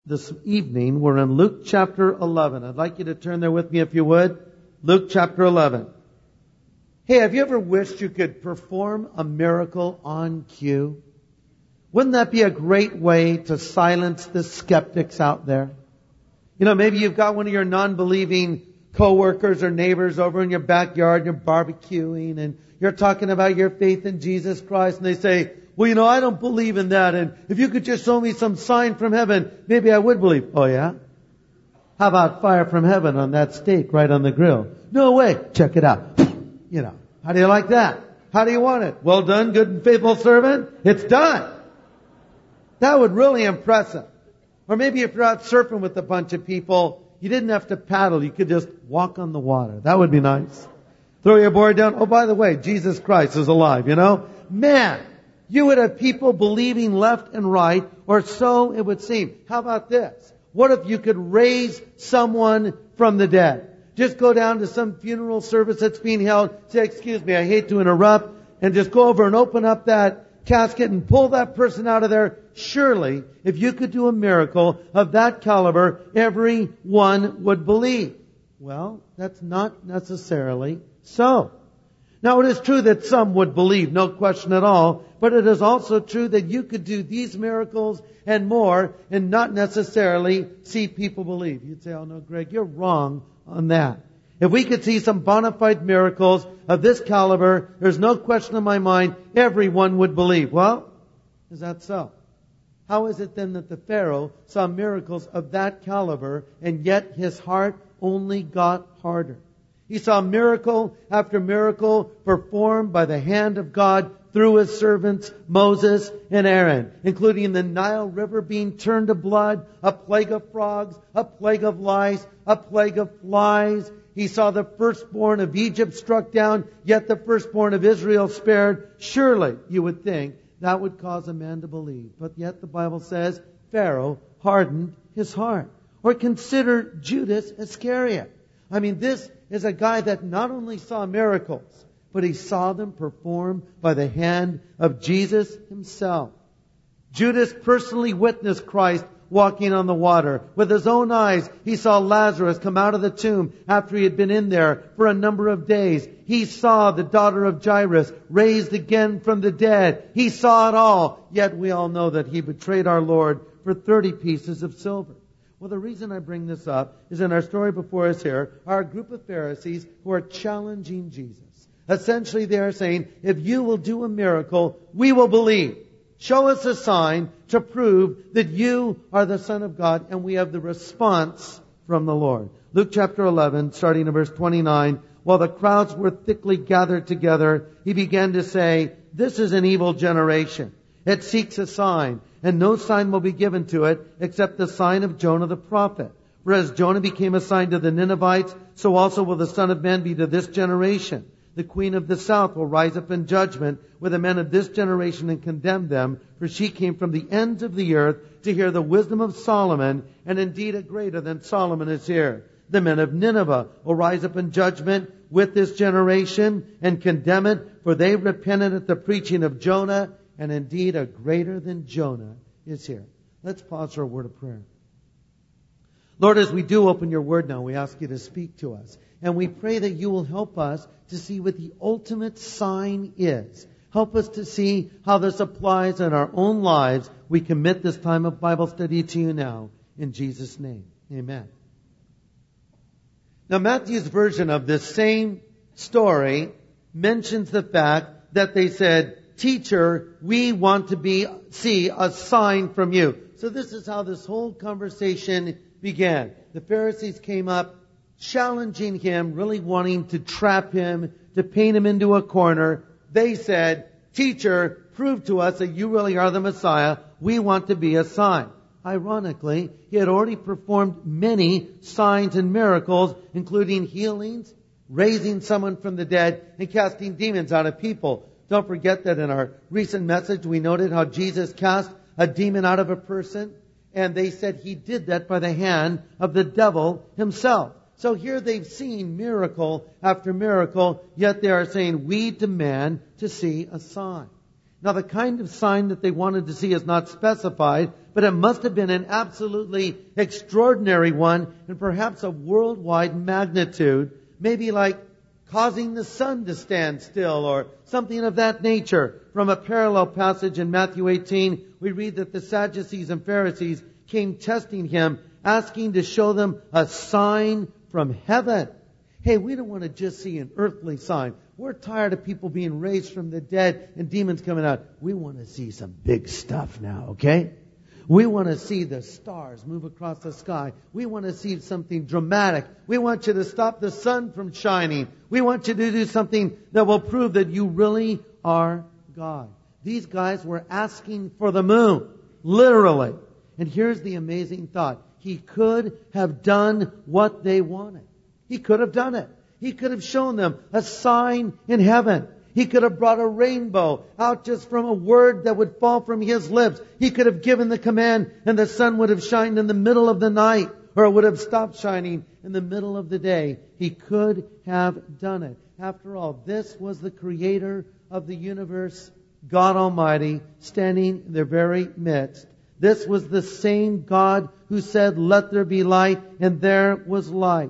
This evening, we're in Luke chapter 11. I'd like you to turn there with me if you would. Luke chapter 11. Hey, have you ever wished you could perform a miracle on cue? Wouldn't that be a great way to silence the skeptics out there? You know, maybe you've got one of your non-believing coworkers or neighbors over in your backyard, you're barbecuing, and you're talking about your faith in Jesus Christ, and they say, well, you know, I don't believe in that, and if you could just show me some sign from heaven, maybe I would believe. Oh, yeah? How about fire from heaven on that steak right on the grill? No way. Check it out. You know, how do you like that? How do you want it? Well done, good and faithful servant. It's done. That would really impress them. Or maybe if you're out surfing with a bunch of people, you didn't have to paddle. You could just walk on the water. That would be nice. Throw your board down. Oh, by the way, Jesus Christ is alive, you know? Man, you would have people believing left and right, or so it would seem. How about this? What if you could raise someone from the dead? Just go down to some funeral service that's being held. Say, excuse me, I hate to interrupt. And just go over and open up that casket and pull that person out of there. Surely, if you could do a miracle of that caliber, everyone would believe. Well, that's not necessarily so. Now, it is true that some would believe, no question at all, but it is also true that you could do these miracles and more and not necessarily see people believe. You'd say, oh no, Greg, you're wrong on that. If we could see some bona fide miracles of this caliber, there's no question in my mind, everyone would believe. Well, is that so? How is it then that the Pharaoh saw miracles of that caliber and yet his heart only got harder? He saw miracle after miracle performed by the hand of God through His servants Moses and Aaron, including the Nile River being turned to blood, a plague of frogs, a plague of lice, a plague of flies. He saw the firstborn of Egypt struck down, yet the firstborn of Israel spared. Surely, you would think, that would cause a man to believe. But yet the Bible says Pharaoh hardened his heart. Or consider Judas Iscariot. I mean, this is a guy that not only saw miracles, but he saw them performed by the hand of Jesus Himself. Judas personally witnessed Christ walking on the water. With his own eyes, he saw Lazarus come out of the tomb after he had been in there for a number of days. He saw the daughter of Jairus raised again from the dead. He saw it all. Yet we all know that he betrayed our Lord for 30 pieces of silver. Well, the reason I bring this up is in our story before us here are a group of Pharisees who are challenging Jesus. Essentially, they are saying, if you will do a miracle, we will believe. Show us a sign to prove that you are the Son of God, and we have the response from the Lord. Luke chapter 11, starting in verse 29, while the crowds were thickly gathered together, He began to say, this is an evil generation. It seeks a sign, and no sign will be given to it except the sign of Jonah the prophet. For as Jonah became a sign to the Ninevites, so also will the Son of Man be to this generation. The queen of the south will rise up in judgment with the men of this generation and condemn them, for she came from the ends of the earth to hear the wisdom of Solomon, and indeed a greater than Solomon is here. The men of Nineveh will rise up in judgment with this generation and condemn it, for they repented at the preaching of Jonah, and indeed a greater than Jonah is here. Let's pause for a word of prayer. Lord, as we do open your word now, we ask you to speak to us. And we pray that you will help us to see what the ultimate sign is. Help us to see how this applies in our own lives. We commit this time of Bible study to you now. In Jesus' name, amen. Now, Matthew's version of this same story mentions the fact that they said, Teacher, we want to see a sign from you. So this is how this whole conversation began. The Pharisees came up challenging him, really wanting to trap him, to paint him into a corner. They said, Teacher, prove to us that you really are the Messiah. We want to be a sign. Ironically, he had already performed many signs and miracles, including healings, raising someone from the dead, and casting demons out of people. Don't forget that in our recent message, we noted how Jesus cast a demon out of a person, and they said he did that by the hand of the devil himself. So here they've seen miracle after miracle, yet they are saying, we demand to see a sign. Now, the kind of sign that they wanted to see is not specified, but it must have been an absolutely extraordinary one and perhaps of worldwide magnitude, maybe like causing the sun to stand still or something of that nature. From a parallel passage in Matthew 18, we read that the Sadducees and Pharisees came testing him, asking to show them a sign from heaven. Hey, we don't want to just see an earthly sign. We're tired of people being raised from the dead and demons coming out. We want to see some big stuff now, okay? We want to see the stars move across the sky. We want to see something dramatic. We want you to stop the sun from shining. We want you to do something that will prove that you really are God. These guys were asking for the moon, literally. And here's the amazing thought. He could have done what they wanted. He could have done it. He could have shown them a sign in heaven. He could have brought a rainbow out just from a word that would fall from His lips. He could have given the command and the sun would have shined in the middle of the night, or it would have stopped shining in the middle of the day. He could have done it. After all, this was the Creator of the universe, God Almighty, standing in their very midst. This was the same God who said, "Let there be light," and there was light.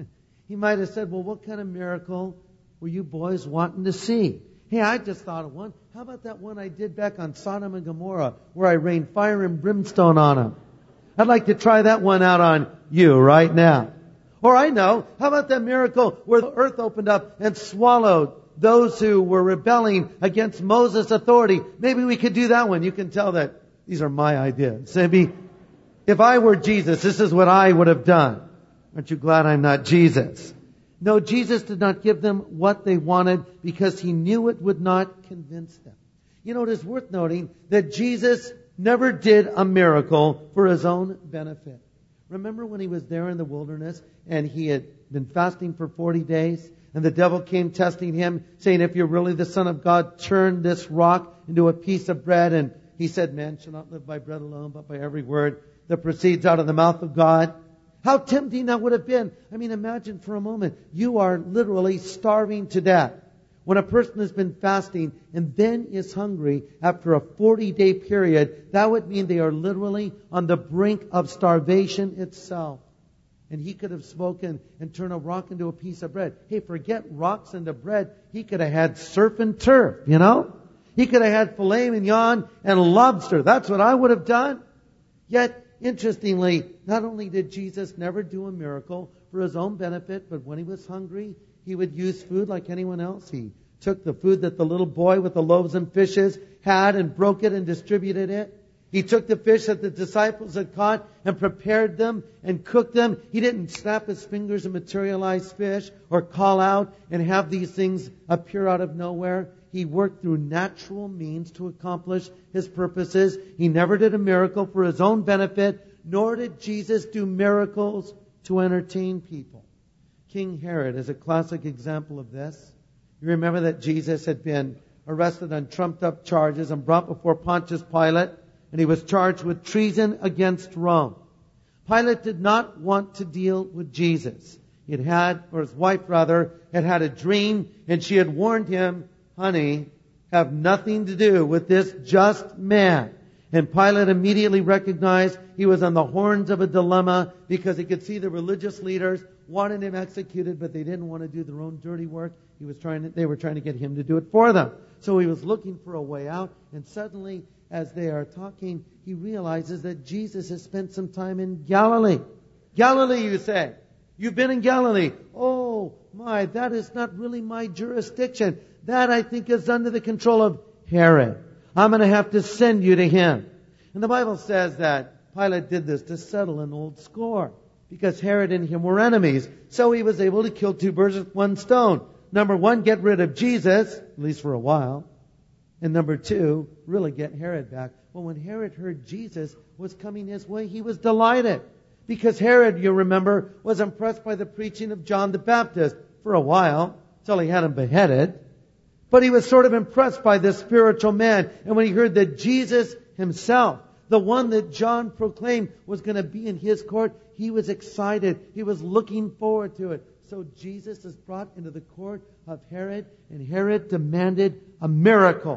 He might have said, "Well, what kind of miracle were you boys wanting to see?" Hey, I just thought of one. How about that one I did back on Sodom and Gomorrah, where I rained fire and brimstone on them? I'd like to try that one out on you right now. Or I know, how about that miracle where the earth opened up and swallowed those who were rebelling against Moses' authority? Maybe we could do that one. You can tell that these are my ideas. Maybe if I were Jesus, this is what I would have done. Aren't you glad I'm not Jesus? No, Jesus did not give them what they wanted because He knew it would not convince them. You know, it is worth noting that Jesus never did a miracle for His own benefit. Remember when He was there in the wilderness and He had been fasting for 40 days and the devil came testing Him, saying, "If you're really the Son of God, turn this rock into a piece of bread." And He said, "Man shall not live by bread alone, but by every word that proceeds out of the mouth of God." How tempting that would have been. I mean, imagine for a moment, you are literally starving to death. When a person has been fasting and then is hungry after a 40-day period, that would mean they are literally on the brink of starvation itself. And He could have spoken and turned a rock into a piece of bread. Hey, forget rocks into bread. He could have had surf and turf, you know? He could have had filet mignon and lobster. That's what I would have done. Yet, interestingly, not only did Jesus never do a miracle for His own benefit, but when He was hungry, He would use food like anyone else. He took the food that the little boy with the loaves and fishes had and broke it and distributed it. He took the fish that the disciples had caught and prepared them and cooked them. He didn't snap His fingers and materialize fish or call out and have these things appear out of nowhere. He worked through natural means to accomplish His purposes. He never did a miracle for His own benefit, nor did Jesus do miracles to entertain people. King Herod is a classic example of this. You remember that Jesus had been arrested on trumped-up charges and brought before Pontius Pilate, and He was charged with treason against Rome. Pilate did not want to deal with Jesus. His wife had had a dream, and she had warned him, "Honey, have nothing to do with this just man." And Pilate immediately recognized he was on the horns of a dilemma because he could see the religious leaders wanted Him executed, but they didn't want to do their own dirty work. They were trying to get Him to do it for them. So he was looking for a way out, and suddenly, as they are talking, he realizes that Jesus has spent some time in Galilee. Galilee, you say? You've been in Galilee. Oh my, that is not really my jurisdiction. That, I think, is under the control of Herod. I'm going to have to send you to him. And the Bible says that Pilate did this to settle an old score, because Herod and him were enemies. So he was able to kill two birds with one stone. Number one, get rid of Jesus, at least for a while. And number two, really get Herod back. Well, when Herod heard Jesus was coming his way, he was delighted. Because Herod, you remember, was impressed by the preaching of John the Baptist for a while, till he had him beheaded. But he was sort of impressed by this spiritual man. And when he heard that Jesus himself, the one that John proclaimed was going to be in his court, he was excited. He was looking forward to it. So Jesus is brought into the court of Herod, and Herod demanded a miracle.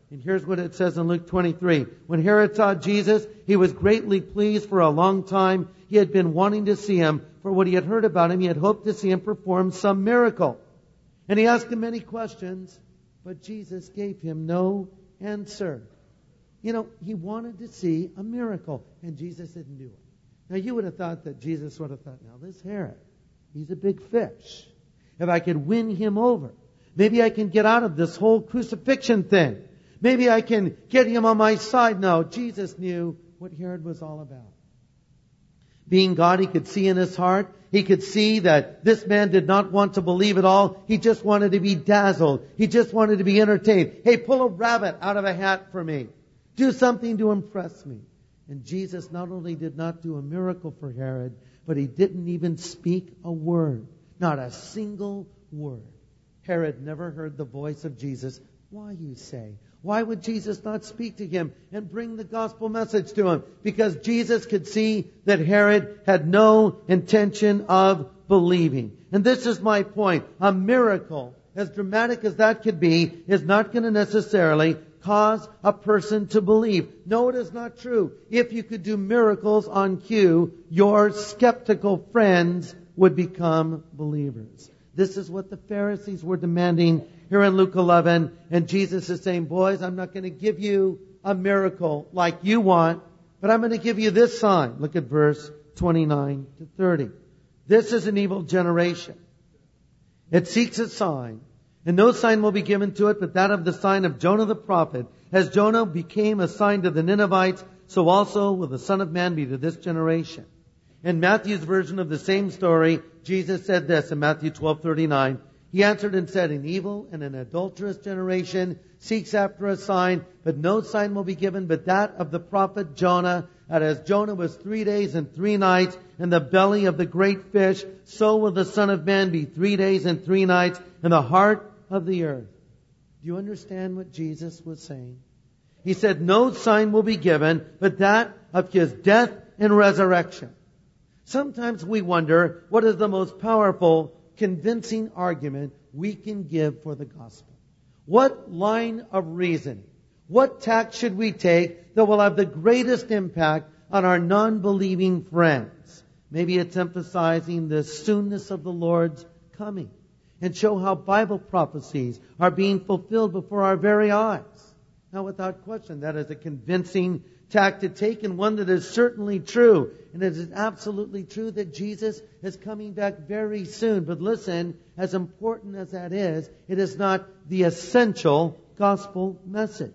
And here's what it says in Luke 23. When Herod saw Jesus, he was greatly pleased. For a long time he had been wanting to see him. For what he had heard about him, he had hoped to see him perform some miracle. And he asked him many questions, but Jesus gave him no answer. He wanted to see a miracle, and Jesus didn't do it. Now, you would have thought that Jesus would have thought, now this Herod, he's a big fish. If I could win him over, maybe I can get out of this whole crucifixion thing. Maybe I can get him on my side. No, Jesus knew what Herod was all about. Being God, he could see in his heart. He could see that this man did not want to believe at all. He just wanted to be dazzled. He just wanted to be entertained. Hey, pull a rabbit out of a hat for me. Do something to impress me. And Jesus not only did not do a miracle for Herod, but he didn't even speak a word. Not a single word. Herod never heard the voice of Jesus. Why, you say? Why would Jesus not speak to him and bring the gospel message to him? Because Jesus could see that Herod had no intention of believing. And this is my point. A miracle, as dramatic as that could be, is not going to necessarily cause a person to believe. No, it is not true. If you could do miracles on cue, your skeptical friends would become believers. This is what the Pharisees were demanding here in Luke 11. And Jesus is saying, boys, I'm not going to give you a miracle like you want, but I'm going to give you this sign. Look at verse 29 to 30. This is an evil generation. It seeks a sign, and no sign will be given to it but that of the sign of Jonah the prophet. As Jonah became a sign to the Ninevites, so also will the Son of Man be to this generation. In Matthew's version of the same story, Jesus said this in Matthew 12:39. He answered and said, an evil and an adulterous generation seeks after a sign, but no sign will be given but that of the prophet Jonah. And as Jonah was 3 days and 3 nights in the belly of the great fish, so will the Son of Man be 3 days and 3 nights in the heart of the earth. Do you understand what Jesus was saying? He said, no sign will be given but that of his death and resurrection. Sometimes we wonder what is the most powerful, convincing argument we can give for the gospel. What line of reasoning, what tack should we take that will have the greatest impact on our non-believing friends? Maybe it's emphasizing the soonness of the Lord's coming and show how Bible prophecies are being fulfilled before our very eyes. Now, without question, that is a convincing tack to take, and one that is certainly true. And it is absolutely true that Jesus is coming back very soon. But listen, as important as that is, it is not the essential gospel message.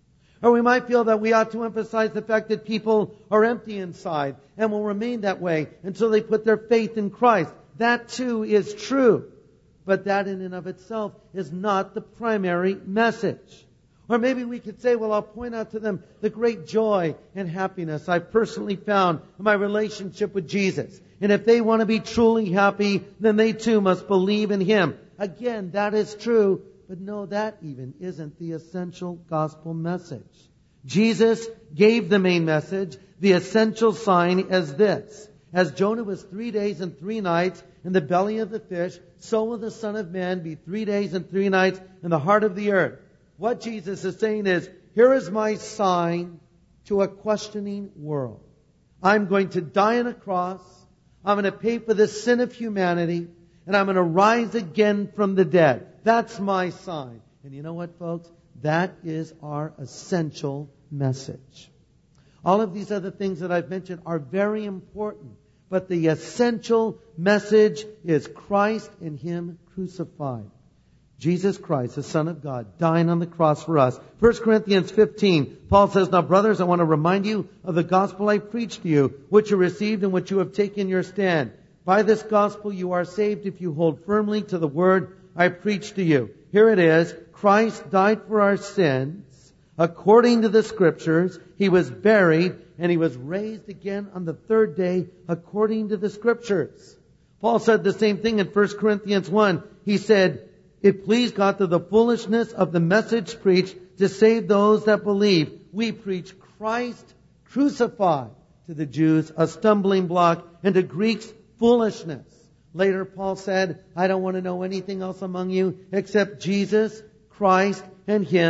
Or we might feel that we ought to emphasize the fact that people are empty inside and will remain that way until they put their faith in Christ. That too is true. But that in and of itself is not the primary message. Or maybe we could say, well, I'll point out to them the great joy and happiness I've personally found in my relationship with Jesus. And if they want to be truly happy, then they too must believe in Him. Again, that is true. But no, that even isn't the essential gospel message. Jesus gave the main message. The essential sign as this. As Jonah was 3 days and 3 nights in the belly of the fish, so will the Son of Man be 3 days and 3 nights in the heart of the earth. What Jesus is saying is, here is my sign to a questioning world. I'm going to die on a cross. I'm going to pay for the sin of humanity. And I'm going to rise again from the dead. That's my sign. And you know what, folks? That is our essential message. All of these other things that I've mentioned are very important. But the essential message is Christ and Him crucified. Jesus Christ, the Son of God, dying on the cross for us. 1 Corinthians 15, Paul says, now brothers, I want to remind you of the gospel I preached to you, which you received and which you have taken your stand. By this gospel you are saved if you hold firmly to the word I preached to you. Here it is. Christ died for our sins according to the Scriptures. He was buried and He was raised again on the third day according to the Scriptures. Paul said the same thing in 1 Corinthians 1. He said, it pleased God through the foolishness of the message preached to save those that believe. We preach Christ crucified, to the Jews a stumbling block, and to Greeks foolishness. Later Paul said, I don't want to know anything else among you except Jesus, Christ, and Him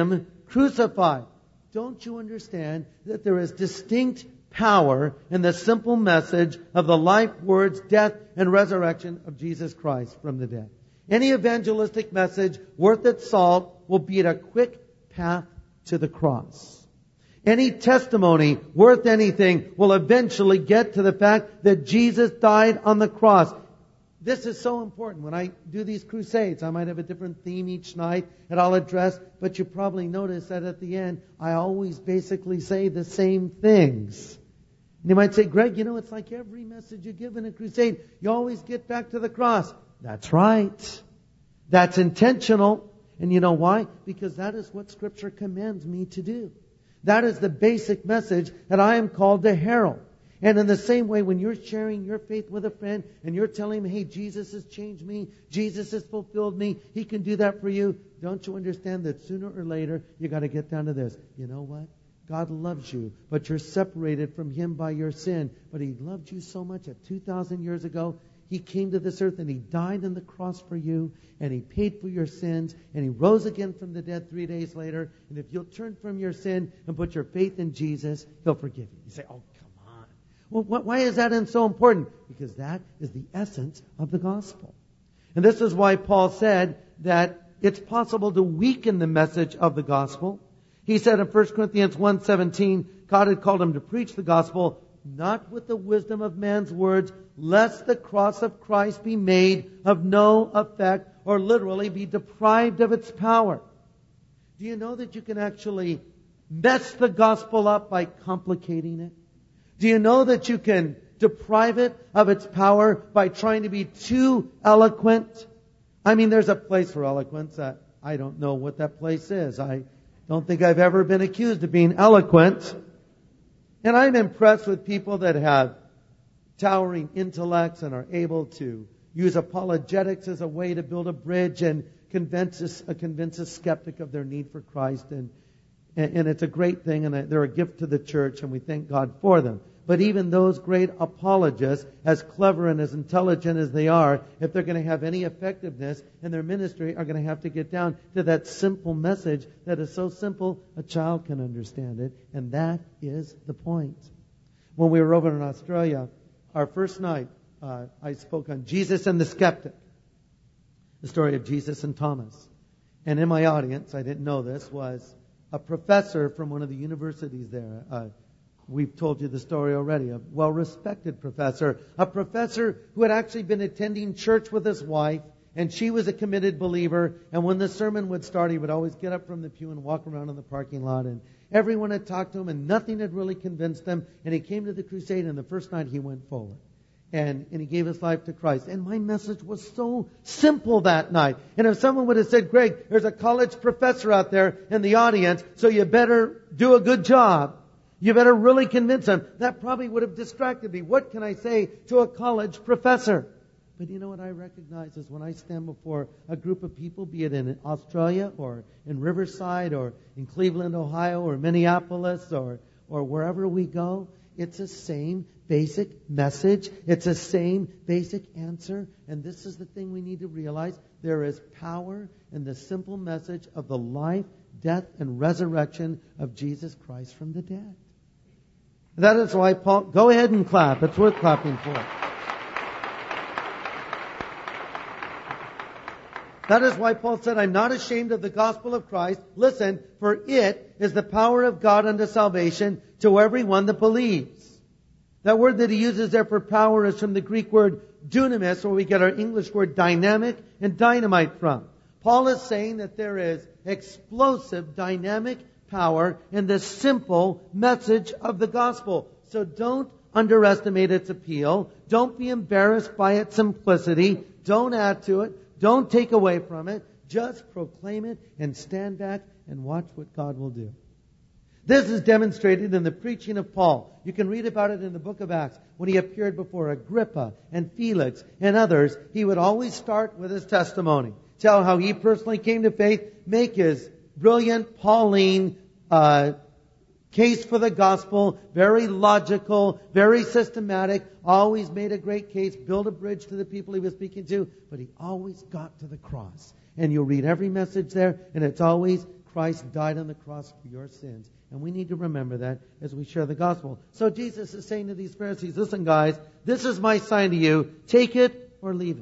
crucified. Don't you understand that there is distinct power in the simple message of the life, words, death, and resurrection of Jesus Christ from the dead? Any evangelistic message worth its salt will be a quick path to the cross. Any testimony worth anything will eventually get to the fact that Jesus died on the cross. This is so important. When I do these crusades, I might have a different theme each night that I'll address, but you probably notice that at the end, I always basically say the same things. And you might say, Greg, it's like every message you give in a crusade, you always get back to the cross. That's right. That's intentional. And you know why? Because that is what Scripture commands me to do. That is the basic message that I am called to herald. And in the same way, when you're sharing your faith with a friend and you're telling him, hey, Jesus has changed me, Jesus has fulfilled me, He can do that for you, don't you understand that sooner or later you got to get down to this? You know what? God loves you, but you're separated from Him by your sin. But He loved you so much that 2,000 years ago, He came to this earth and He died on the cross for you, and He paid for your sins, and He rose again from the dead 3 days later. And if you'll turn from your sin and put your faith in Jesus, He'll forgive you. You say, oh, come on. Well, why is that so important? Because that is the essence of the gospel. And this is why Paul said that it's possible to weaken the message of the gospel. He said in 1 Corinthians 1:17, God had called him to preach the gospel, not with the wisdom of man's words, lest the cross of Christ be made of no effect, or literally be deprived of its power. Do you know that you can actually mess the gospel up by complicating it? Do you know that you can deprive it of its power by trying to be too eloquent? I mean, there's a place for eloquence. I don't know what that place is. I don't think I've ever been accused of being eloquent. And I'm impressed with people that have towering intellects and are able to use apologetics as a way to build a bridge and convince a skeptic of their need for Christ. And it's a great thing, and they're a gift to the church, and we thank God for them. But even those great apologists, as clever and as intelligent as they are, if they're going to have any effectiveness in their ministry, are going to have to get down to that simple message that is so simple a child can understand it. And that is the point. When we were over in Australia, our first night, I spoke on Jesus and the skeptic, the story of Jesus and Thomas. And in my audience, I didn't know this, was a professor from one of the universities there. We've told you the story already. A well-respected professor. A professor who had actually been attending church with his wife, and she was a committed believer. And when the sermon would start, he would always get up from the pew and walk around in the parking lot. And everyone had talked to him, and nothing had really convinced him. And he came to the crusade, and the first night he went forward. And he gave his life to Christ. And my message was so simple that night. And if someone would have said, Greg, there's a college professor out there in the audience, so you better do a good job. You better really convince them. That probably would have distracted me. What can I say to a college professor? But you know what I recognize is when I stand before a group of people, be it in Australia or in Riverside or in Cleveland, Ohio or Minneapolis or wherever we go, it's the same basic message. It's the same basic answer. And this is the thing we need to realize. There is power in the simple message of the life, death, and resurrection of Jesus Christ from the dead. That is why Paul, go ahead and clap. It's worth clapping for. That is why Paul said, I'm not ashamed of the gospel of Christ. Listen, for it is the power of God unto salvation to everyone that believes. That word that he uses there for power is from the Greek word dunamis, where we get our English word dynamic and dynamite from. Paul is saying that there is explosive, dynamic power in the simple message of the gospel. So don't underestimate its appeal. Don't be embarrassed by its simplicity. Don't add to it. Don't take away from it. Just proclaim it and stand back and watch what God will do. This is demonstrated in the preaching of Paul. You can read about it in the book of Acts. When he appeared before Agrippa and Felix and others, he would always start with his testimony. Tell how he personally came to faith, make his brilliant Pauline case for the gospel, very logical, very systematic, always made a great case, built a bridge to the people he was speaking to, but he always got to the cross. And you'll read every message there, and it's always Christ died on the cross for your sins. And we need to remember that as we share the gospel. So Jesus is saying to these Pharisees, listen guys, this is my sign to you. Take it or leave it.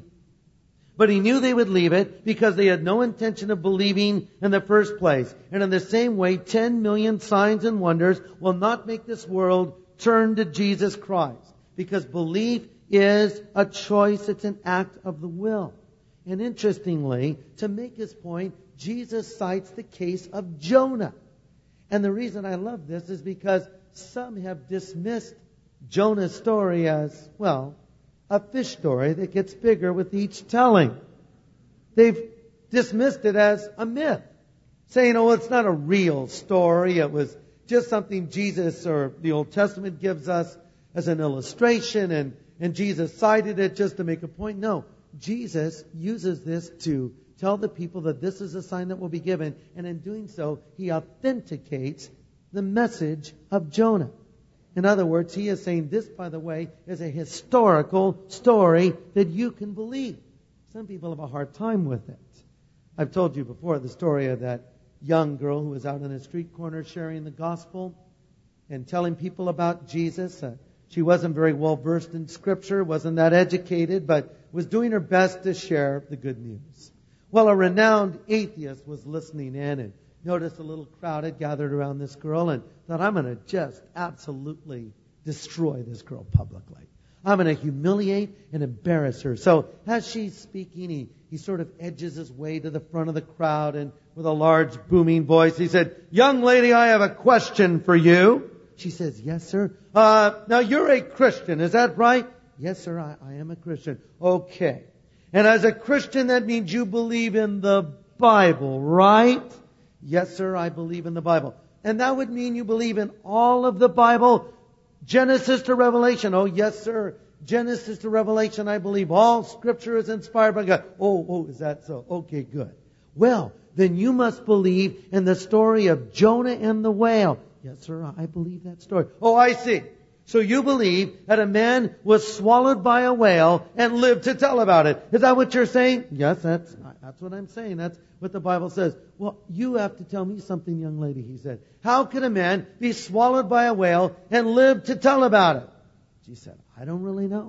But he knew they would leave it because they had no intention of believing in the first place. And in the same way, 10 million signs and wonders will not make this world turn to Jesus Christ. Because belief is a choice. It's an act of the will. And interestingly, to make his point, Jesus cites the case of Jonah. And the reason I love this is because some have dismissed Jonah's story as, well, a fish story that gets bigger with each telling. They've dismissed it as a myth, saying, oh, it's not a real story. It was just something Jesus or the Old Testament gives us as an illustration, and Jesus cited it just to make a point. No, Jesus uses this to tell the people that this is a sign that will be given, and in doing so, he authenticates the message of Jonah. In other words, he is saying this, by the way, is a historical story that you can believe. Some people have a hard time with it. I've told you before the story of that young girl who was out on a street corner sharing the gospel and telling people about Jesus. She wasn't very well versed in Scripture, wasn't that educated, but was doing her best to share the good news. Well, a renowned atheist was listening in and noticed a little crowd had gathered around this girl and thought, I'm going to just absolutely destroy this girl publicly. I'm going to humiliate and embarrass her. So as she's speaking, he sort of edges his way to the front of the crowd, and with a large booming voice, he said, young lady, I have a question for you. She says, yes, sir. Now you're a Christian, is that right? Yes, sir, I am a Christian. Okay. And as a Christian, that means you believe in the Bible, right? Yes, sir, I believe in the Bible. And that would mean you believe in all of the Bible, Genesis to Revelation. Oh, yes, sir. Genesis to Revelation, I believe all Scripture is inspired by God. Oh, is that so? Okay, good. Well, then you must believe in the story of Jonah and the whale. Yes, sir, I believe that story. Oh, I see. So you believe that a man was swallowed by a whale and lived to tell about it. Is that what you're saying? Yes, that's what I'm saying. That's what the Bible says. Well, you have to tell me something, young lady, he said. How could a man be swallowed by a whale and live to tell about it? She said, I don't really know.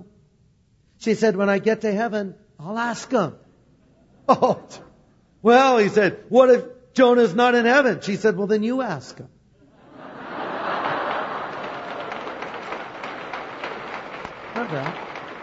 She said, when I get to heaven, I'll ask him. Oh, well, he said, what if Jonah's not in heaven? She said, well, then you ask him. Not bad.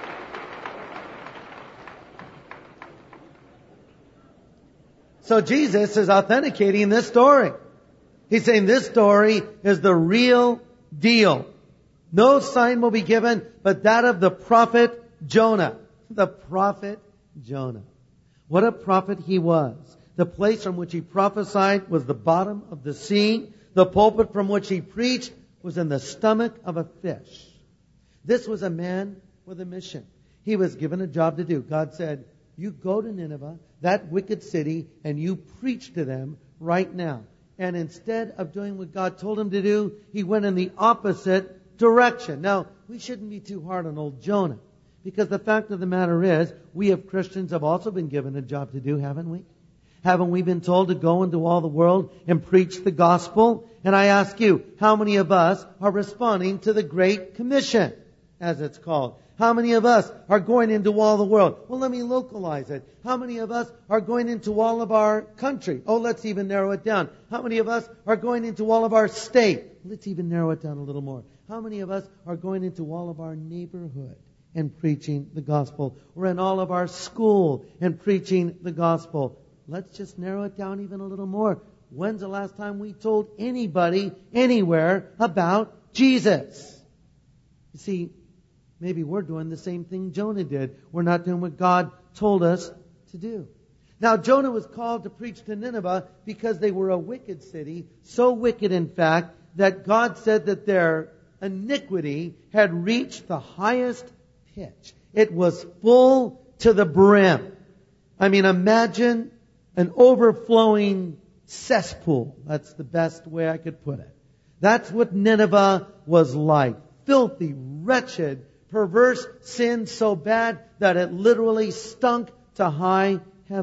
So Jesus is authenticating this story. He's saying this story is the real deal. No sign will be given but that of the prophet Jonah. The prophet Jonah. What a prophet he was. The place from which he prophesied was the bottom of the sea. The pulpit from which he preached was in the stomach of a fish. This was a man with a mission. He was given a job to do. God said, you go to Nineveh, that wicked city, and you preach to them right now. And instead of doing what God told him to do, he went in the opposite direction. Now, we shouldn't be too hard on old Jonah, because the fact of the matter is, we as Christians have also been given a job to do, haven't we? Haven't we been told to go into all the world and preach the gospel? And I ask you, how many of us are responding to the Great Commission, as it's called? How many of us are going into all the world? Well, let me localize it. How many of us are going into all of our country? Oh, let's even narrow it down. How many of us are going into all of our state? Let's even narrow it down a little more. How many of us are going into all of our neighborhood and preaching the gospel? Or in all of our school and preaching the gospel? Let's just narrow it down even a little more. When's the last time we told anybody, anywhere, about Jesus? You see, maybe we're doing the same thing Jonah did. We're not doing what God told us to do. Now, Jonah was called to preach to Nineveh because they were a wicked city. So wicked, in fact, that God said that their iniquity had reached the highest pitch. It was full to the brim. I mean, imagine an overflowing cesspool. That's the best way I could put it. That's what Nineveh was like. Filthy, wretched, perverse sin so bad that it literally stunk to high heaven.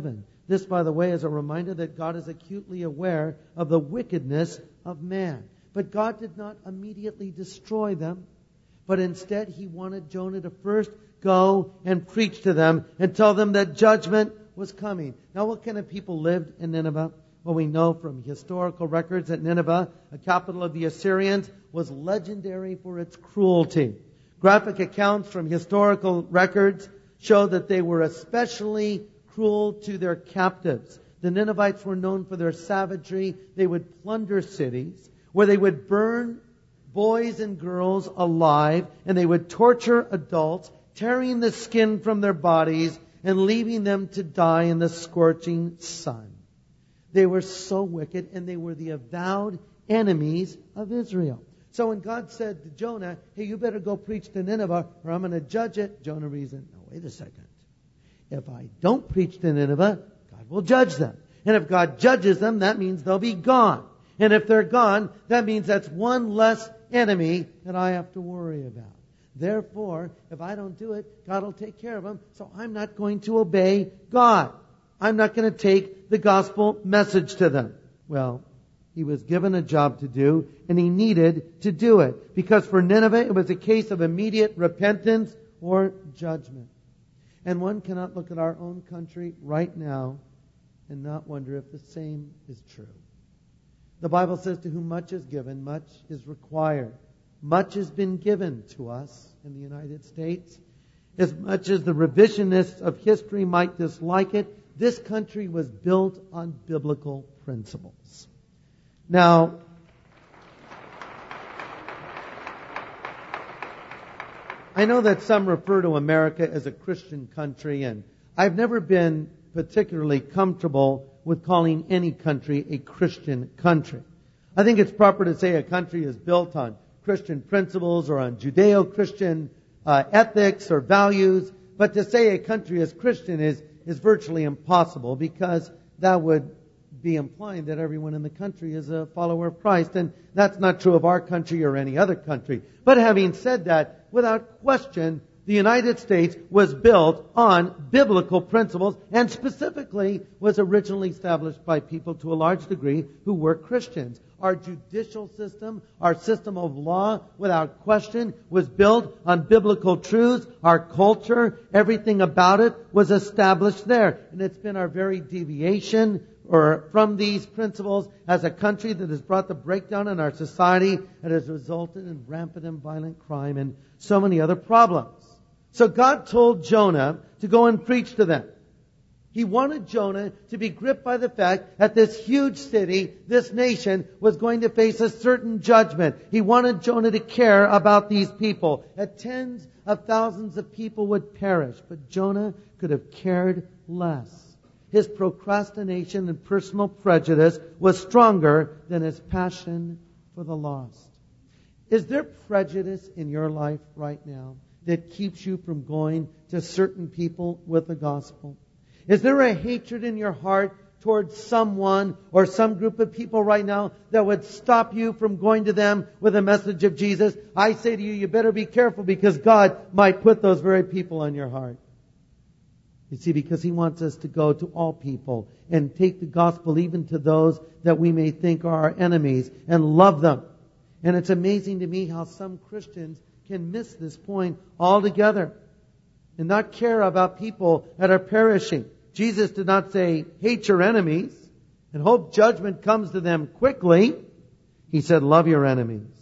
This, by the way, is a reminder that God is acutely aware of the wickedness of man. But God did not immediately destroy them, but instead He wanted Jonah to first go and preach to them and tell them that judgment was coming. Now, what kind of people lived in Nineveh? Well, we know from historical records that Nineveh, a capital of the Assyrians, was legendary for its cruelty. Graphic accounts from historical records show that they were especially cruel to their captives. The Ninevites were known for their savagery. They would plunder cities, where they would burn boys and girls alive, and they would torture adults, tearing the skin from their bodies and leaving them to die in the scorching sun. They were so wicked, and they were the avowed enemies of Israel. So when God said to Jonah, hey, you better go preach to Nineveh or I'm going to judge it, Jonah reasoned, no, wait a second. If I don't preach to Nineveh, God will judge them. And if God judges them, that means they'll be gone. And if they're gone, that means that's one less enemy that I have to worry about. Therefore, if I don't do it, God will take care of them. So I'm not going to obey God. I'm not going to take the gospel message to them. Well, he was given a job to do, and he needed to do it. Because for Nineveh, it was a case of immediate repentance or judgment. And one cannot look at our own country right now and not wonder if the same is true. The Bible says, to whom much is given, much is required. Much has been given to us in the United States. As much as the revisionists of history might dislike it, this country was built on biblical principles. Now, I know that some refer to America as a Christian country, and I've never been particularly comfortable with calling any country a Christian country. I think it's proper to say a country is built on Christian principles or on Judeo-Christian ethics or values, but to say a country is Christian is virtually impossible, because that would be implying that everyone in the country is a follower of Christ, and that's not true of our country or any other country. But having said that, without question, the United States was built on biblical principles, and specifically was originally established by people to a large degree who were Christians. Our judicial system, our system of law, without question, was built on biblical truths. Our culture, everything about it was established there. And it's been our very deviation from these principles as a country that has brought the breakdown in our society and has resulted in rampant and violent crime and so many other problems. So God told Jonah to go and preach to them. He wanted Jonah to be gripped by the fact that this huge city, this nation, was going to face a certain judgment. He wanted Jonah to care about these people. That tens of thousands of people would perish. But Jonah could have cared less. His procrastination and personal prejudice was stronger than his passion for the lost. Is there prejudice in your life right now that keeps you from going to certain people with the gospel? Is there a hatred in your heart towards someone or some group of people right now that would stop you from going to them with a message of Jesus? I say to you, you better be careful, because God might put those very people on your heart. You see, because He wants us to go to all people and take the gospel even to those that we may think are our enemies and love them. And it's amazing to me how some Christians can miss this point altogether and not care about people that are perishing. Jesus did not say, hate your enemies and hope judgment comes to them quickly. He said, love your enemies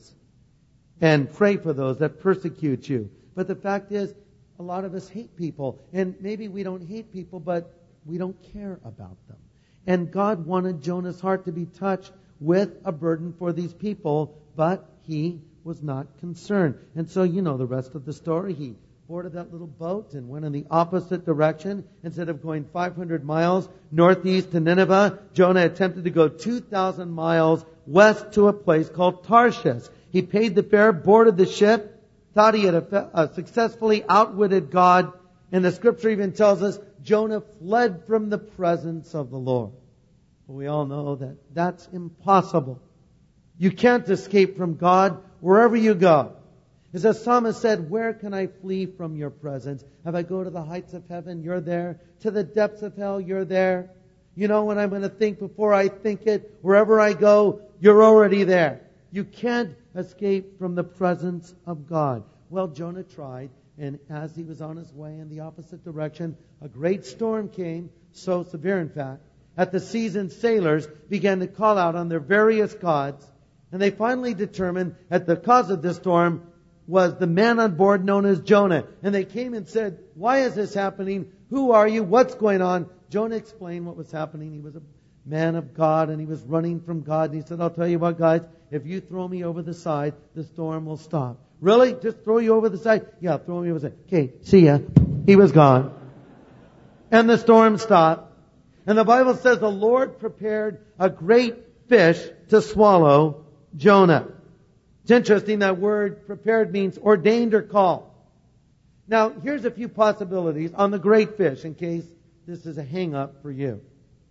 and pray for those that persecute you. But the fact is, a lot of us hate people. And maybe we don't hate people, but we don't care about them. And God wanted Jonah's heart to be touched with a burden for these people, but he was not concerned. And so you know the rest of the story. He boarded that little boat and went in the opposite direction. Instead of going 500 miles northeast to Nineveh, Jonah attempted to go 2,000 miles west to a place called Tarshish. He paid the fare, boarded the ship, thought he had successfully outwitted God. And the scripture even tells us Jonah fled from the presence of the Lord. But we all know that that's impossible. You can't escape from God wherever you go. As the psalmist said, where can I flee from your presence? If I go to the heights of heaven, you're there. To the depths of hell, you're there. You know what I'm going to think before I think it? Wherever I go, you're already there. You can't escape from the presence of God. Well, Jonah tried, and as he was on his way in the opposite direction, a great storm came, so severe in fact, that the seasoned sailors began to call out on their various gods, and they finally determined that the cause of this storm was the man on board known as Jonah. And they came and said, "Why is this happening? Who are you? What's going on?" Jonah explained what was happening. He was a man of God, and he was running from God. And he said, "I'll tell you what, guys, if you throw me over the side, the storm will stop." "Really? Just throw you over the side?" "Yeah, throw me over the side." "Okay, see ya." He was gone. And the storm stopped. And the Bible says the Lord prepared a great fish to swallow Jonah. It's interesting that word prepared means ordained or called. Now, here's a few possibilities on the great fish in case this is a hang-up for you.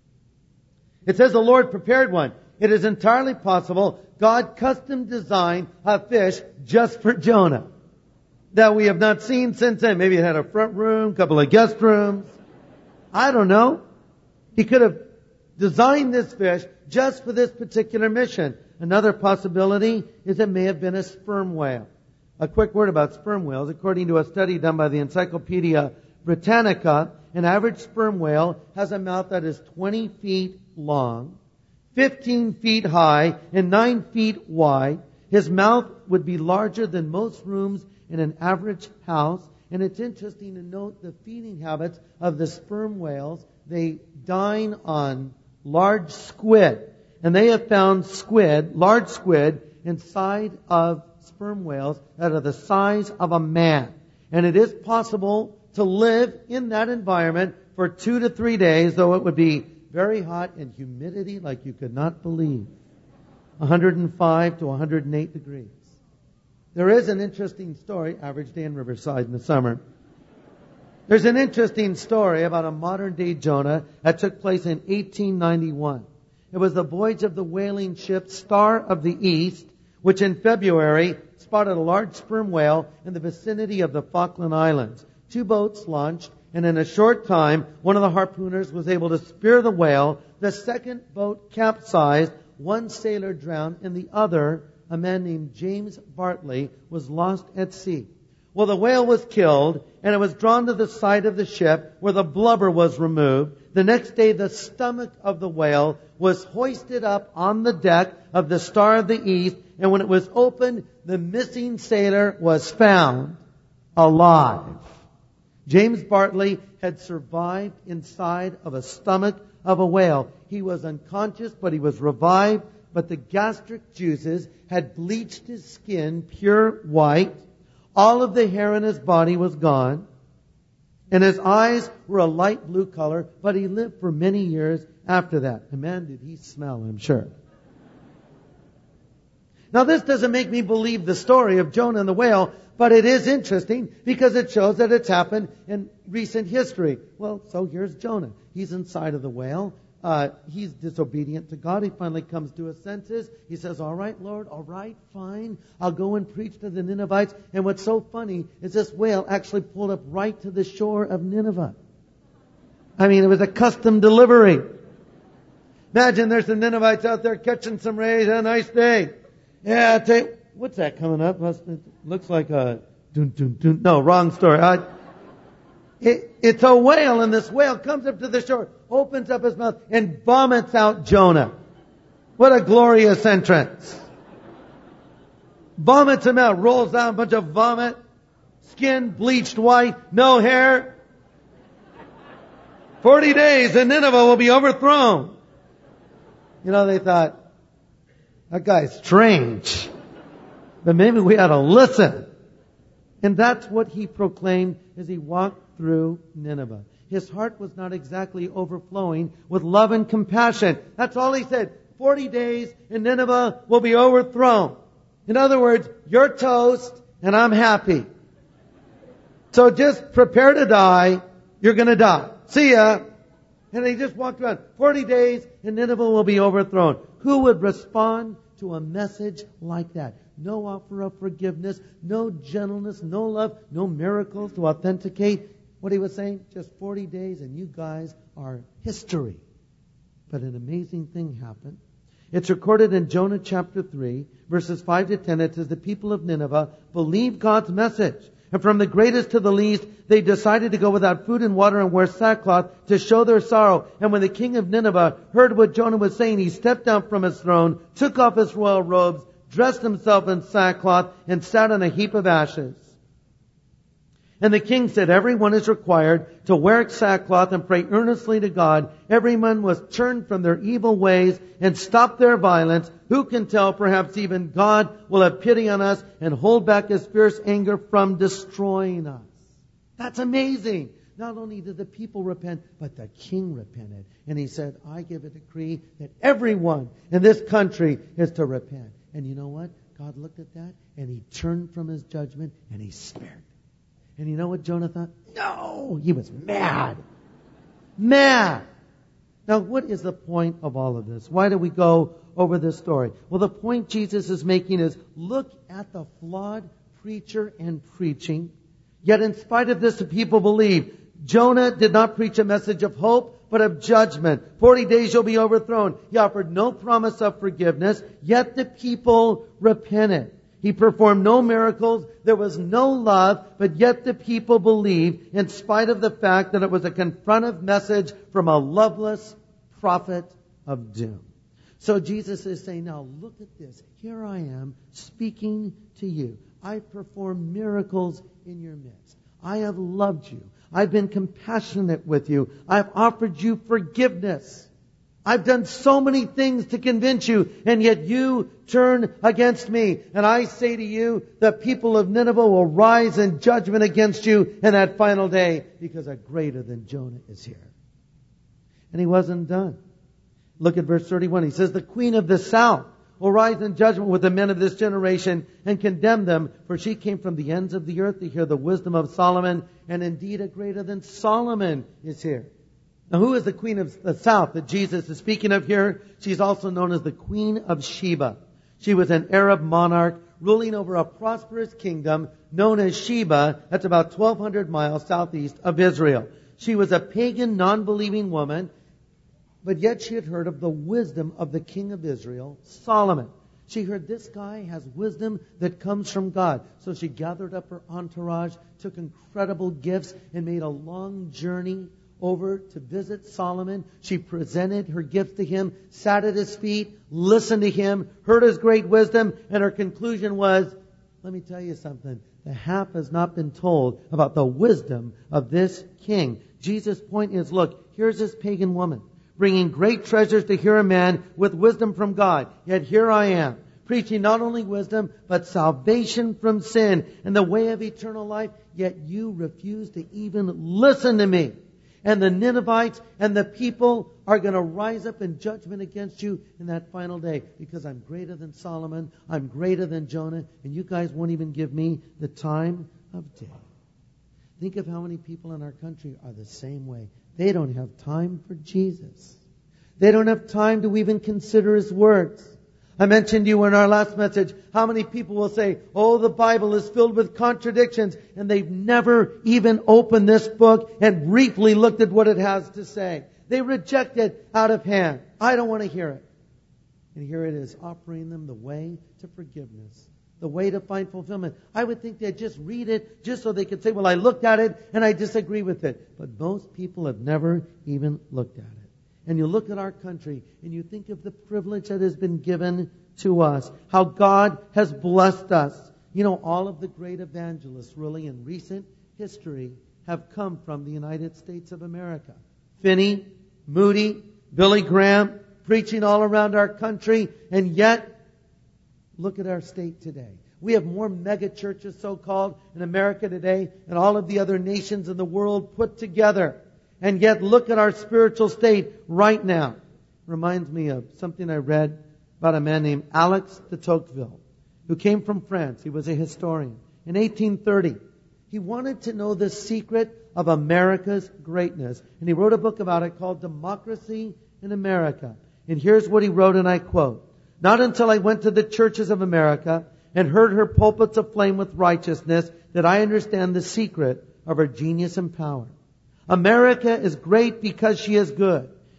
It says the Lord prepared one. It is entirely possible God custom designed a fish just for Jonah that we have not seen since then. Maybe it had a front room, a couple of guest rooms. I don't know. He could have designed this fish just for this particular mission. Another possibility is it may have been a sperm whale. A quick word about sperm whales. According to a study done by the Encyclopedia Britannica, an average sperm whale has a mouth that is 20 feet long, 15 feet high, and 9 feet wide. His mouth would be larger than most rooms in an average house. And it's interesting to note the feeding habits of the sperm whales. They dine on large squid. And they have found large squid, inside of sperm whales that are the size of a man. And it is possible to live in that environment for 2 to 3 days, though it would be very hot and humidity like you could not believe. 105 to 108 degrees. There is an interesting story, average day in Riverside in the summer. There's an interesting story about a modern day Jonah that took place in 1891. It was the voyage of the whaling ship Star of the East, which in February spotted a large sperm whale in the vicinity of the Falkland Islands. 2 boats launched, and in a short time, one of the harpooners was able to spear the whale. The second boat capsized. 1 sailor drowned, and the other, a man named James Bartley, was lost at sea. Well, the whale was killed, and it was drawn to the side of the ship where the blubber was removed. The next day, the stomach of the whale was hoisted up on the deck of the Star of the East, and when it was opened, the missing sailor was found alive. James Bartley had survived inside of a stomach of a whale. He was unconscious, but he was revived, but the gastric juices had bleached his skin pure white. All of the hair in his body was gone, and his eyes were a light blue color, but he lived for many years after that. And man, did he smell, I'm sure. Now, this doesn't make me believe the story of Jonah and the whale, but it is interesting because it shows that it's happened in recent history. Well, so here's Jonah. He's inside of the whale. He's disobedient to God. He finally comes to his senses. He says, "All right, Lord, all right, fine. I'll go and preach to the Ninevites." And what's so funny is this whale actually pulled up right to the shore of Nineveh. I mean, it was a custom delivery. Imagine there's the Ninevites out there catching some rays. A nice day. Yeah, I'll tell you, what's that coming up? It looks like a dun, dun, dun. No, wrong story. It's a whale, and this whale comes up to the shore, opens up his mouth, and vomits out Jonah. What a glorious entrance. Vomits him out, rolls down a bunch of vomit, skin bleached white, no hair. 40 days and Nineveh will be overthrown. You know, they thought, that guy's strange, but maybe we ought to listen. And that's what he proclaimed as he walked through Nineveh. His heart was not exactly overflowing with love and compassion. That's all he said. 40 days and Nineveh will be overthrown. In other words, you're toast and I'm happy. So just prepare to die. You're going to die. See ya. And he just walked around. 40 days and Nineveh will be overthrown. Who would respond to a message like that? No offer of forgiveness, no gentleness, no love, no miracles to authenticate what he was saying. Just 40 days and you guys are history. But an amazing thing happened. It's recorded in Jonah chapter 3, verses 5 to 10. It says, the people of Nineveh believed God's message. And from the greatest to the least, they decided to go without food and water and wear sackcloth to show their sorrow. And when the king of Nineveh heard what Jonah was saying, he stepped down from his throne, took off his royal robes, dressed himself in sackcloth, and sat on a heap of ashes. And the king said, everyone is required to wear sackcloth and pray earnestly to God. Everyone must turn from their evil ways and stop their violence. Who can tell? Perhaps even God will have pity on us and hold back His fierce anger from destroying us. That's amazing. Not only did the people repent, but the king repented. And he said, I give a decree that everyone in this country is to repent. And you know what? God looked at that and He turned from His judgment and He spared. And you know what Jonah thought? No! He was mad. Mad! Now, what is the point of all of this? Why do we go over this story? Well, the point Jesus is making is, look at the flawed preacher and preaching. Yet in spite of this, the people believe. Jonah did not preach a message of hope, but of judgment. 40 days you'll be overthrown. He offered no promise of forgiveness, yet the people repented. He performed no miracles. There was no love, but yet the people believed in spite of the fact that it was a confrontive message from a loveless prophet of doom. So Jesus is saying, now look at this. Here I am speaking to you. I perform miracles in your midst. I have loved you. I've been compassionate with you. I've offered you forgiveness. I've done so many things to convince you, and yet you turn against me. And I say to you, the people of Nineveh will rise in judgment against you in that final day, because a greater than Jonah is here. And he wasn't done. Look at verse 31. He says, the queen of the south will rise in judgment with the men of this generation and condemn them, for she came from the ends of the earth to hear the wisdom of Solomon, and indeed a greater than Solomon is here. Now, who is the queen of the south that Jesus is speaking of here? She's also known as the Queen of Sheba. She was an Arab monarch ruling over a prosperous kingdom known as Sheba. That's about 1,200 miles southeast of Israel. She was a pagan, non-believing woman, but yet she had heard of the wisdom of the king of Israel, Solomon. She heard this guy has wisdom that comes from God. So she gathered up her entourage, took incredible gifts, and made a long journey over to visit Solomon. She presented her gifts to him, sat at his feet, listened to him, heard his great wisdom, and her conclusion was, let me tell you something. The half has not been told about the wisdom of this king. Jesus' point is, look, here's this pagan woman bringing great treasures to hear a man with wisdom from God. Yet here I am, preaching not only wisdom, but salvation from sin and the way of eternal life. Yet you refuse to even listen to me. And the Ninevites and the people are going to rise up in judgment against you in that final day, because I'm greater than Solomon, I'm greater than Jonah, and you guys won't even give me the time of day. Think of how many people in our country are the same way. They don't have time for Jesus. They don't have time to even consider His words. I mentioned to you in our last message how many people will say, oh, the Bible is filled with contradictions, and they've never even opened this book and briefly looked at what it has to say. They reject it out of hand. I don't want to hear it. And here it is, offering them the way to forgiveness, the way to find fulfillment. I would think they'd just read it just so they could say, well, I looked at it and I disagree with it. But most people have never even looked at it. And you look at our country and you think of the privilege that has been given to us, how God has blessed us. You know, all of the great evangelists really in recent history have come from the United States of America. Finney, Moody, Billy Graham, preaching all around our country, and yet look at our state today. We have more mega churches, so-called, in America today than all of the other nations in the world put together. And yet look at our spiritual state right now. Reminds me of something I read about a man named Alex de Tocqueville, who came from France. He was a historian. In 1830, he wanted to know the secret of America's greatness. And he wrote a book about it called Democracy in America. And here's what he wrote, and I quote, "Not until I went to the churches of America and heard her pulpits aflame with righteousness did I understand the secret of her genius and power. America is great because she is good,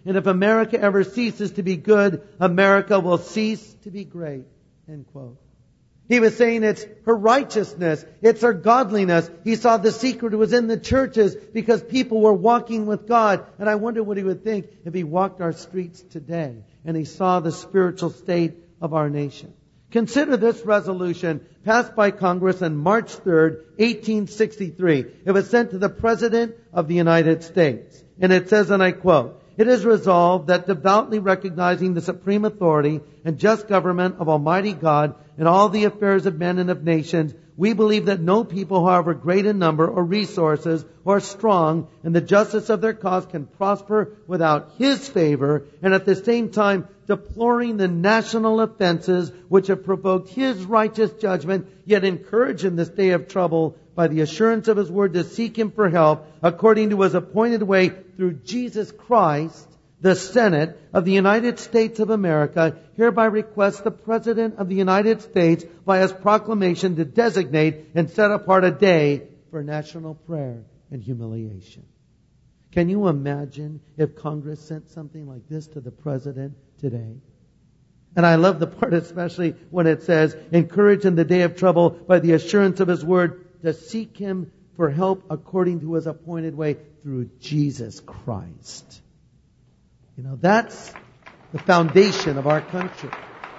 And if America ever ceases to be good, America will cease to be great. End quote. He was saying it's her righteousness, it's her godliness. He saw the secret was in the churches because people were walking with God. And I wonder what he would think if he walked our streets today and he saw the spiritual state of our nation. Consider this resolution passed by Congress on March 3rd, 1863. It was sent to the President of the United States. And it says, and I quote, "It is resolved that devoutly recognizing the supreme authority and just government of Almighty God in all the affairs of men and of nations, we believe that no people, however great in number or resources or strong in the justice of their cause, can prosper without His favor, and at the same time deploring the national offenses which have provoked His righteous judgment, yet encourage in this day of trouble by the assurance of His word to seek Him for help according to His appointed way through Jesus Christ, the Senate of the United States of America hereby requests the President of the United States by his proclamation to designate and set apart a day for national prayer and humiliation." Can you imagine if Congress sent something like this to the President today? And I love the part especially when it says, encourage in the day of trouble by the assurance of His word to seek Him for help according to His appointed way through Jesus Christ. You know, that's the foundation of our country.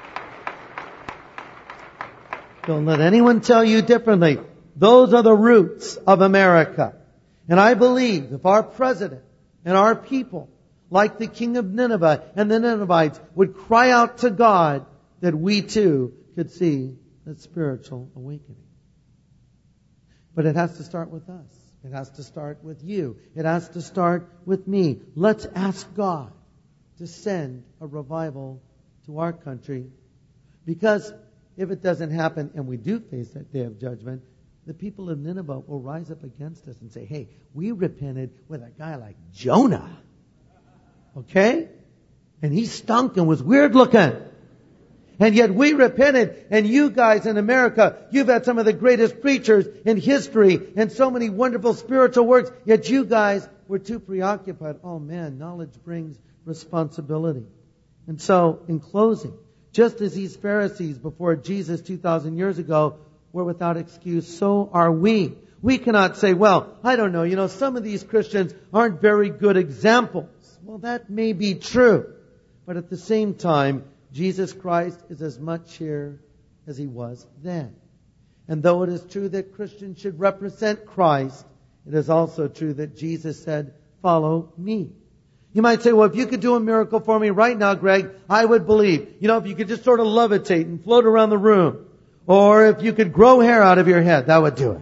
Don't let anyone tell you differently. Those are the roots of America. And I believe if our president and our people, like the king of Nineveh and the Ninevites, would cry out to God, that we too could see a spiritual awakening. But it has to start with us. It has to start with you. It has to start with me. Let's ask God to send a revival to our country. Because if it doesn't happen and we do face that day of judgment, the people of Nineveh will rise up against us and say, hey, we repented with a guy like Jonah. Okay? And he stunk and was weird looking. And yet we repented, and you guys in America, you've had some of the greatest preachers in history and so many wonderful spiritual works, yet you guys were too preoccupied. Oh man, knowledge brings responsibility. And so, in closing, just as these Pharisees before Jesus 2,000 years ago were without excuse, so are we. We cannot say, well, I don't know, some of these Christians aren't very good examples. Well, that may be true. But at the same time, Jesus Christ is as much here as He was then. And though it is true that Christians should represent Christ, it is also true that Jesus said, follow me. You might say, well, if you could do a miracle for me right now, Greg, I would believe. If you could just sort of levitate and float around the room. Or if you could grow hair out of your head, that would do it.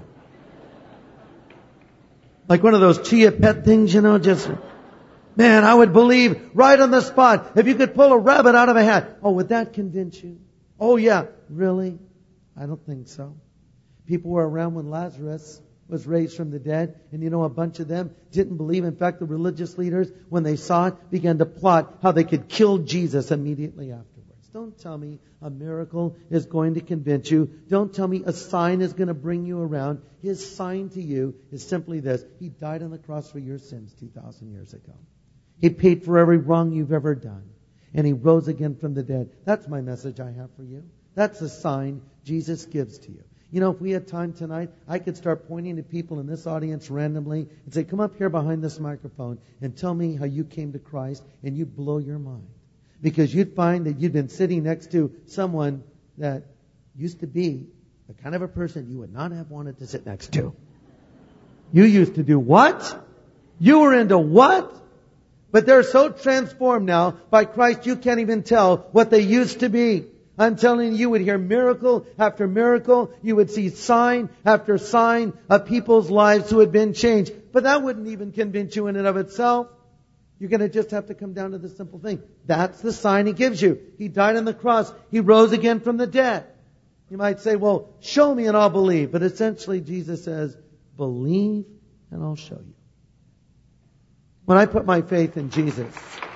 Like one of those Chia Pet things, just... Man, I would believe right on the spot. If you could pull a rabbit out of a hat. Oh, would that convince you? Oh, yeah. Really? I don't think so. People were around when Lazarus was raised from the dead. And a bunch of them didn't believe. In fact, the religious leaders, when they saw it, began to plot how they could kill Jesus immediately afterwards. Don't tell me a miracle is going to convince you. Don't tell me a sign is going to bring you around. His sign to you is simply this. He died on the cross for your sins 2,000 years ago. He paid for every wrong you've ever done. And He rose again from the dead. That's my message I have for you. That's the sign Jesus gives to you. If we had time tonight, I could start pointing to people in this audience randomly and say, come up here behind this microphone and tell me how you came to Christ, and you'd blow your mind. Because you'd find that you'd been sitting next to someone that used to be the kind of a person you would not have wanted to sit next to. You used to do what? You were into what? But they're so transformed now by Christ, you can't even tell what they used to be. I'm telling you, you would hear miracle after miracle. You would see sign after sign of people's lives who had been changed. But that wouldn't even convince you in and of itself. You're going to just have to come down to the simple thing. That's the sign He gives you. He died on the cross. He rose again from the dead. You might say, well, show me and I'll believe. But essentially, Jesus says, believe and I'll show you. When I put my faith in Jesus,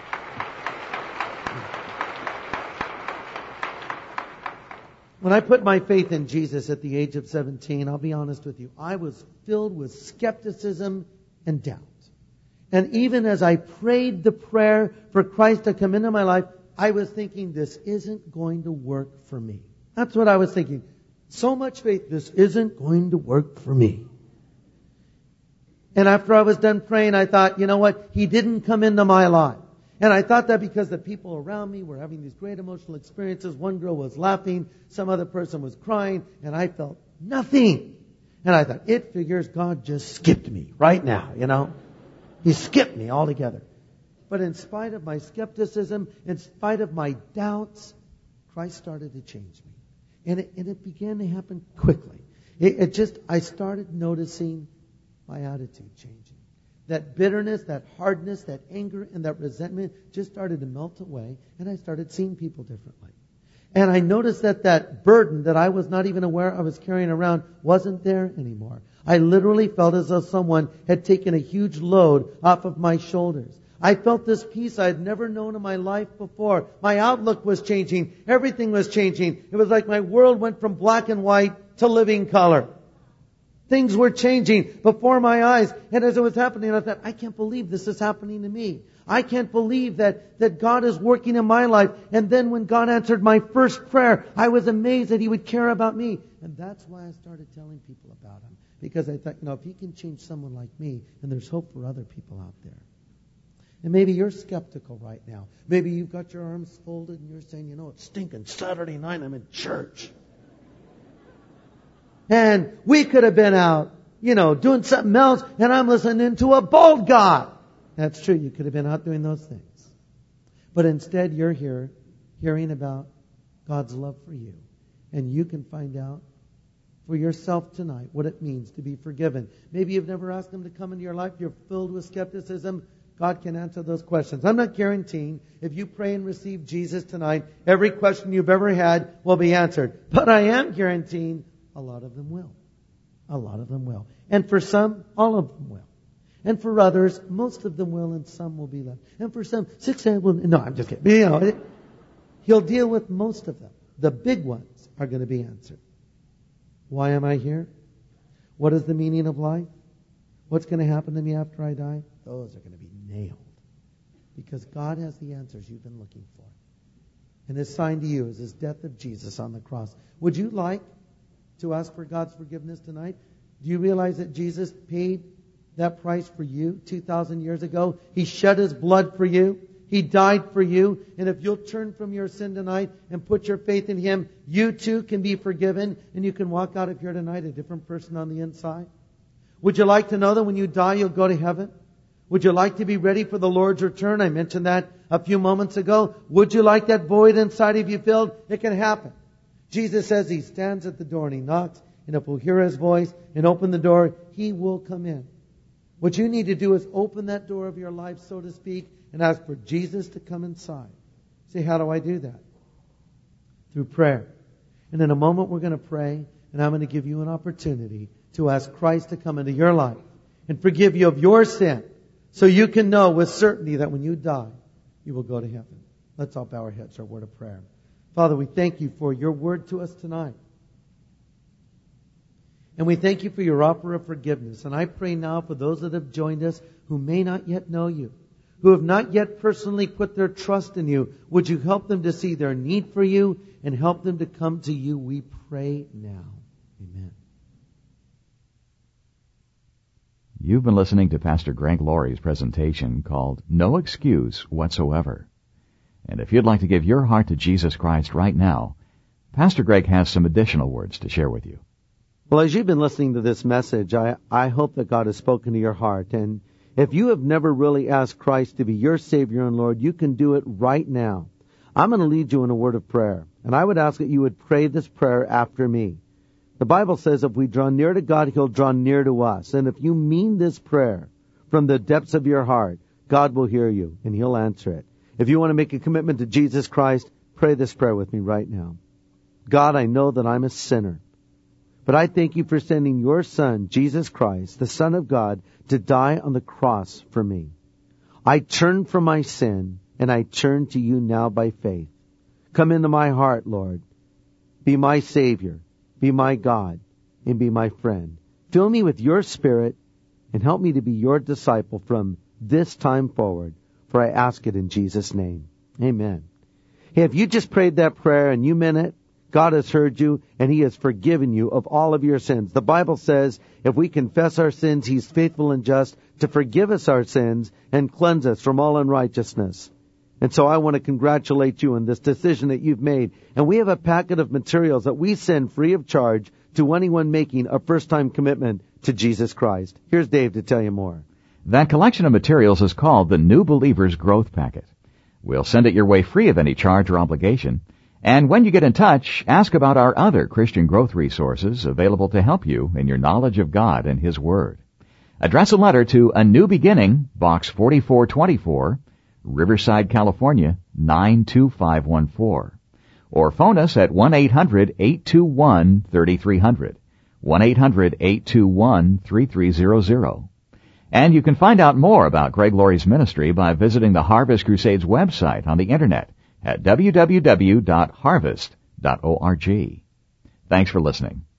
at the age of 17, I'll be honest with you, I was filled with skepticism and doubt. And even as I prayed the prayer for Christ to come into my life, I was thinking, this isn't going to work for me. That's what I was thinking. So much faith, this isn't going to work for me. And after I was done praying, I thought, you know what? He didn't come into my life. And I thought that because the people around me were having these great emotional experiences. One girl was laughing, some other person was crying, and I felt nothing. And I thought, it figures God just skipped me right now, you know. He skipped me altogether. But in spite of my skepticism, in spite of my doubts, Christ started to change me. And it began to happen quickly. I started noticing my attitude changing. That bitterness, that hardness, that anger, and that resentment just started to melt away, and I started seeing people differently. And I noticed that burden that I was not even aware I was carrying around wasn't there anymore. I literally felt as though someone had taken a huge load off of my shoulders. I felt this peace I had never known in my life before. My outlook was changing. Everything was changing. It was like my world went from black and white to living color. Things were changing before my eyes. And as it was happening, I thought, I can't believe this is happening to me. I can't believe that God is working in my life. And then when God answered my first prayer, I was amazed that He would care about me. And that's why I started telling people about Him. Because I thought, if He can change someone like me, then there's hope for other people out there. And maybe you're skeptical right now. Maybe you've got your arms folded and you're saying, it's stinking Saturday night, I'm in church. And we could have been out, doing something else, and I'm listening to a bold God. That's true. You could have been out doing those things. But instead, you're here hearing about God's love for you. And you can find out for yourself tonight what it means to be forgiven. Maybe you've never asked Him to come into your life. You're filled with skepticism. God can answer those questions. I'm not guaranteeing if you pray and receive Jesus tonight, every question you've ever had will be answered. But I am guaranteeing a lot of them will. A lot of them will. And for some, all of them will. And for others, most of them will, and some will be left. And for some, 6 will. No, I'm just kidding. He'll deal with most of them. The big ones are going to be answered. Why am I here? What is the meaning of life? What's going to happen to me after I die? Those are going to be nailed. Because God has the answers you've been looking for. And His sign to you is His death of Jesus on the cross. Would you like to ask for God's forgiveness tonight? Do you realize that Jesus paid that price for you 2,000 years ago? He shed His blood for you. He died for you. And if you'll turn from your sin tonight and put your faith in Him, you too can be forgiven. And you can walk out of here tonight a different person on the inside. Would you like to know that when you die, you'll go to heaven? Would you like to be ready for the Lord's return? I mentioned that a few moments ago. Would you like that void inside of you filled? It can happen. Jesus says He stands at the door and He knocks. And if we'll hear His voice and open the door, He will come in. What you need to do is open that door of your life, so to speak, and ask for Jesus to come inside. Say, how do I do that? Through prayer. And in a moment we're going to pray, and I'm going to give you an opportunity to ask Christ to come into your life and forgive you of your sin, so you can know with certainty that when you die, you will go to heaven. Let's all bow our heads for a word of prayer. Father, we thank You for Your word to us tonight. And we thank You for Your offer of forgiveness. And I pray now for those that have joined us who may not yet know You, who have not yet personally put their trust in You. Would You help them to see their need for You and help them to come to You? We pray now. Amen. You've been listening to Pastor Greg Laurie's presentation called No Excuse Whatsoever. And if you'd like to give your heart to Jesus Christ right now, Pastor Greg has some additional words to share with you. Well, as you've been listening to this message, I hope that God has spoken to your heart. And if you have never really asked Christ to be your Savior and Lord, you can do it right now. I'm going to lead you in a word of prayer. And I would ask that you would pray this prayer after me. The Bible says if we draw near to God, He'll draw near to us. And if you mean this prayer from the depths of your heart, God will hear you and He'll answer it. If you want to make a commitment to Jesus Christ, pray this prayer with me right now. God, I know that I'm a sinner, but I thank You for sending Your Son, Jesus Christ, the Son of God, to die on the cross for me. I turn from my sin and I turn to You now by faith. Come into my heart, Lord. Be my Savior. Be my God and be my friend. Fill me with Your Spirit and help me to be Your disciple from this time forward. For I ask it in Jesus' name. Amen. Hey, if you just prayed that prayer and you meant it, God has heard you and He has forgiven you of all of your sins. The Bible says if we confess our sins, He's faithful and just to forgive us our sins and cleanse us from all unrighteousness. And so I want to congratulate you on this decision that you've made. And we have a packet of materials that we send free of charge to anyone making a first-time commitment to Jesus Christ. Here's Dave to tell you more. That collection of materials is called the New Believer's Growth Packet. We'll send it your way free of any charge or obligation. And when you get in touch, ask about our other Christian growth resources available to help you in your knowledge of God and His Word. Address a letter to A New Beginning, Box 4424, Riverside, California, 92514. Or phone us at 1-800-821-3300, 1-800-821-3300. And you can find out more about Greg Laurie's ministry by visiting the Harvest Crusades website on the Internet at www.harvest.org. Thanks for listening.